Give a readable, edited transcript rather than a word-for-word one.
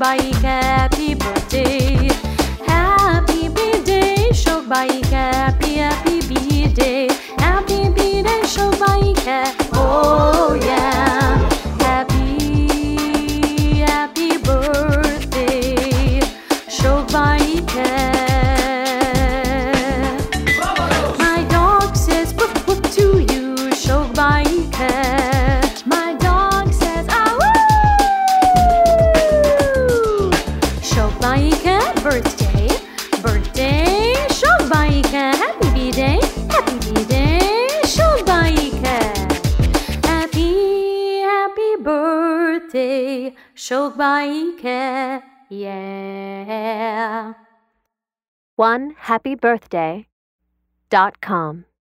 Shogbaike, happy birthday. Happy birthday, Shogbaike, happy birthday. Happy birthday, Shogbaike. Oh yeah. Happy birthday, Shogbaike. My dog says woof woof to you, Shogbaike. My dog says ah woo. Shogbaike, birthday, birthday, Shogbaike, happy birthday, Shogbaike. Happy birthday, Shogbaike, yeah. OneHappyBirthday.com